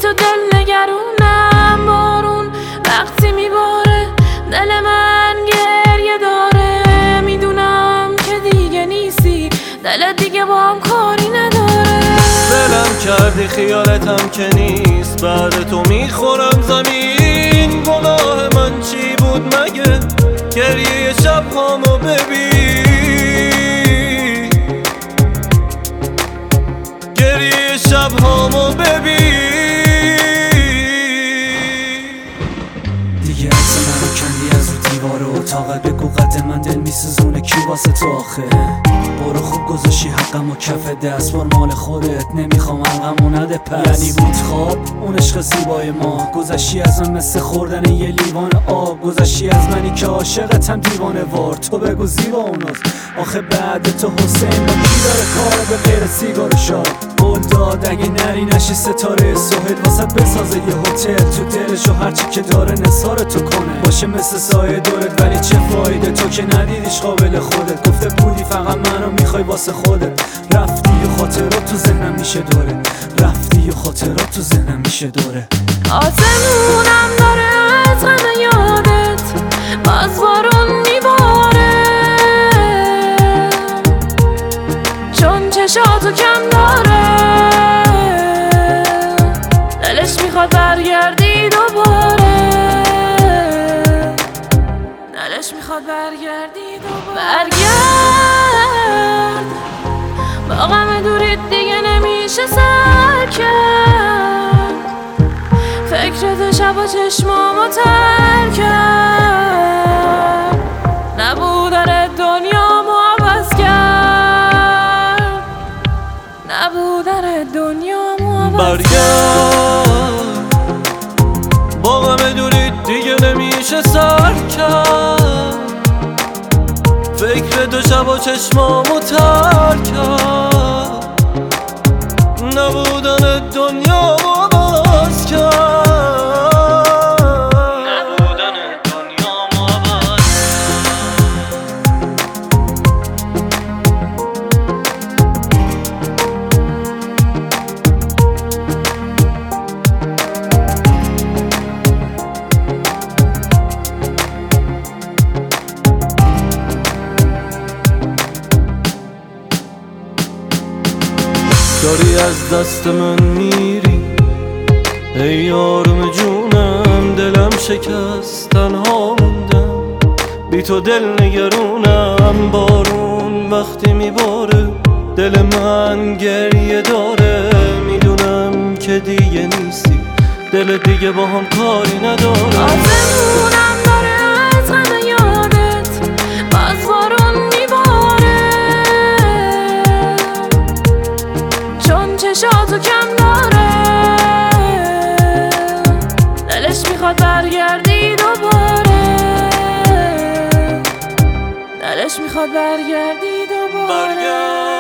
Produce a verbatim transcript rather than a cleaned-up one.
تو دل نگرونم. بارون وقتی میباره دل من گریه داره. میدونم که دیگه نیستی، دل دیگه با هم کاری نداره. دلم کردی خیالتم که نیست، بعد تو میخورم زمین. گناه من چی بود مگه؟ گریه شب هامو ببین، گریه شب هامو ببین. دیگه عکس منو کندی از رو دیوار اتاقت، بگو قد من دل میسوزونه کی واسه تو آخه؟ برو خوب گذاشی حقم و کف دست، بار مال خودت نمیخوام حقمو نده پس. یعنی بود خواب اون عشق زیبای ما، گذشتی از من مثل خوردن یه لیوان آب. گذشتی از منی که عاشقتم دیوانه وار. تو بگو زیبا اوناست آخه بعد تو حسین با کی داره کار به غیر سیگار شاد؟ قول داد اگه نری نشی ستاره سهل واسط بسازه یه هتل تو دلشو هرچی که داره نثار تو کنه. باشه مثل سایه دورت ولی چه فایده؟ تو که ندیدیش قابل خودت، گفته بودی فقط منو میخوای واسه خودت. رفتی و خاطرات تو ذهنم میشه دوره، رفتی و خاطرات تو ذهنم میشه دوره. آسمونم داره از غم یادت، باز بارون میباره. چون چشاتو کم داره، دلش میخواد برگردی دوباره. دلش میخواد برگردی دوباره. برگرد، با غم دوریت دیگه نمیشه سر کرد. فکر تو شب و چشمامو تر کرد. نبودن دنیامو عوض کرد، نبودن دنیامو عوض کرد. برگرد، با غم دوریت دیگه نمیشه سر کرد. فکر دو شب و چشمامو تر کرد. نبودن دنیامو عوض کرد. نبودن دنیامو عوض داری از دست من میری ای آروم جونم. دلم شکست تنها موندم، بی تو دل نگرونم. بارون وقتی میباره دل من گریه داره. میدونم که دیگه نیستی، دل دیگه با هم کاری نداره. آسمونم داره از غم یادت، باز بارون میباره. چون چشاتو کم داره، دلش میخواد برگردی دوباره. دلش میخواد برگردی دوباره. برگرد